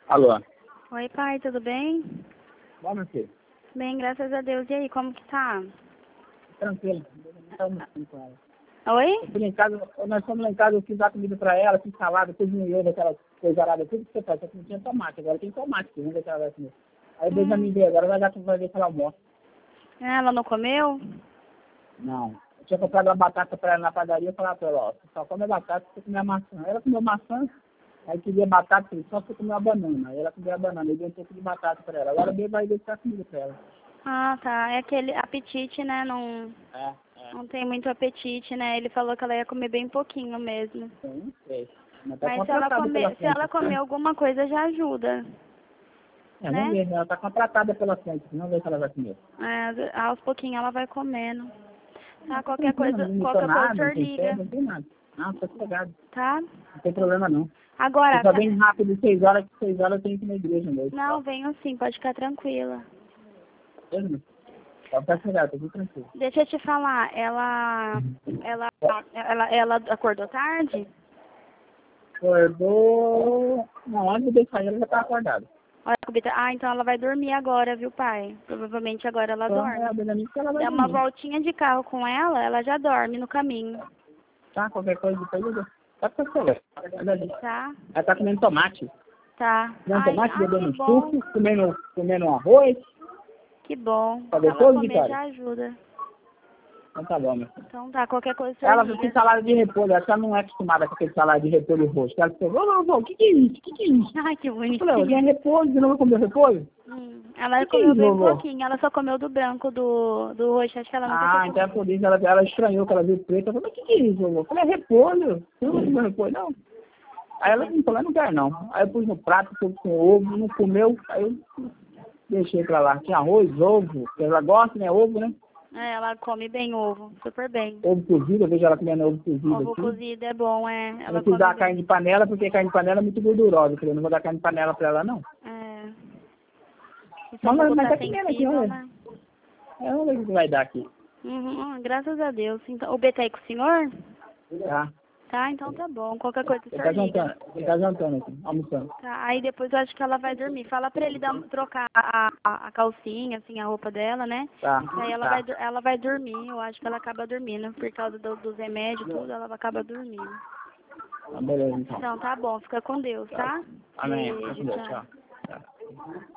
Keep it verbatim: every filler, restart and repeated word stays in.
Alô? Oi, pai, tudo bem? Bom, meu filho. Bem, graças a Deus. E aí, como que tá? Tranquilo. Estamos assim com ela. Oi? Eu fui lá em casa, nós fomos lá em casa, eu fiz a comida pra ela, fiz salada, cozinhei daquela coisa arada, tudo que você faz, só que não tinha tomate, agora tem tomate, vamos ver se ela vai comer. Aí Deus vai Hum. me ver, agora vai dar pra ver se ela almoça. Ela não comeu? Não. Eu tinha comprado uma batata pra ela na padaria, eu falei pra ela, ó, você só come batata, você comer a maçã. Ela comeu maçã, aí queria batata, só você comer a banana. Aí ela comeu a banana, eu dei um pouco de batata pra ela. Agora Deus vai deixar a comida pra ela. Ah, tá. É aquele apetite, né? Não, É, é. não tem muito apetite, né? Ele falou que ela ia comer bem pouquinho mesmo. Sim, sei. Mas tá Mas se ela contratada comer, pela se frente. ela comer alguma coisa já ajuda, É, vamos né? ver, ela tá contratada pela frente, vamos ver se ela vai comer. É, aos pouquinhos ela vai comendo. Não, Tá, tá qualquer tranquilo, coisa, não imitou qualquer coisa o nada, não senhor tem liga, febre, não tem nada. Não, tô sossegado, tá? não tem problema não. Eu Agora, só tá... venho rápido, seis horas, seis horas eu tenho que ir na igreja mesmo. não, venho sim, pode ficar tranquila. Beleza? Pode ficar sossegado, tô tudo tranquilo. Deixa eu te falar, ela, ela, ela, ela acordou tarde? Acordou... Não, antes de sair ela já tá acordada. Olha, Cubita, ah, então ela vai dormir agora, viu, pai? Provavelmente agora ela Então, dorme. é a Benjamin que ela vai Dá uma dormir. voltinha de carro com ela, ela já dorme no caminho, Tá? Qualquer coisa depois eu dou. Tá sossegado. tá? Ela tá comendo tomate. Tá. Comendo Ai, tomate, ai, que bebendo bom, suco, comendo, comendo arroz. que bom. Tá Se ela gostoso, comer Vitória? já ajuda. Então tá bom, meu. Então tá, qualquer coisa o senhor Ela tem liga. salário de repolho, ela não é acostumada com aquele salário de repolho roxo. Ela falou, ô, vovô, o que que é isso? O que que é isso? Ai, que Eu falei, ó, já é bonitinha. repolho, você não vai comer repolho? Hum, O ela que que é comeu isso, bem vovô? pouquinho, ela só comeu do branco, do, do roxo, acho que ela nunca tinha Ah, então é comido. por isso, ela, ela estranhou que ela viu preto. Ela falou, mas o que que é isso, vovô? Eu falei, é repolho. Você não vai comer repolho, não? Aí ela me falou, não quero não. Aí eu pus no prato, pus com ovo, não comeu, aí eu deixei pra lá. Tinha arroz, ovo, porque ela gosta, né, ovo, né? É, ela come bem ovo, super bem. Ovo cozido, eu vejo ela comendo ovo cozido Ovo aqui. cozido é bom, é. Eu Ela não quis come dar bem. carne de panela, porque carne de panela é muito gordurosa. Eu falei, eu não vou dar carne de panela pra ela, não. É. O Mas, estômago mas tá tá comendo aqui, sensível, olha. né? É, vamos ver o que vai dar aqui. Uhum, graças a Deus. Então, o B tá aí com o senhor? Tá? Tá, então tá bom. Qualquer coisa o Ele senhor tá liga. jantando, ele tá jantando aqui, almoçando. Tá, aí depois eu acho que ela vai dormir. Fala pra ele dar, trocar a, a, a calcinha, assim, a roupa dela, né? Tá, Aí ela tá. vai, dur- ela vai dormir. Eu acho que ela acaba dormindo. Por causa do, dos remédios e tudo, ela acaba dormindo. Tá, beleza, então. Então tá bom. Fica com Deus, tá? Amém. Beijo, Deus, tchau. tchau. Tchau.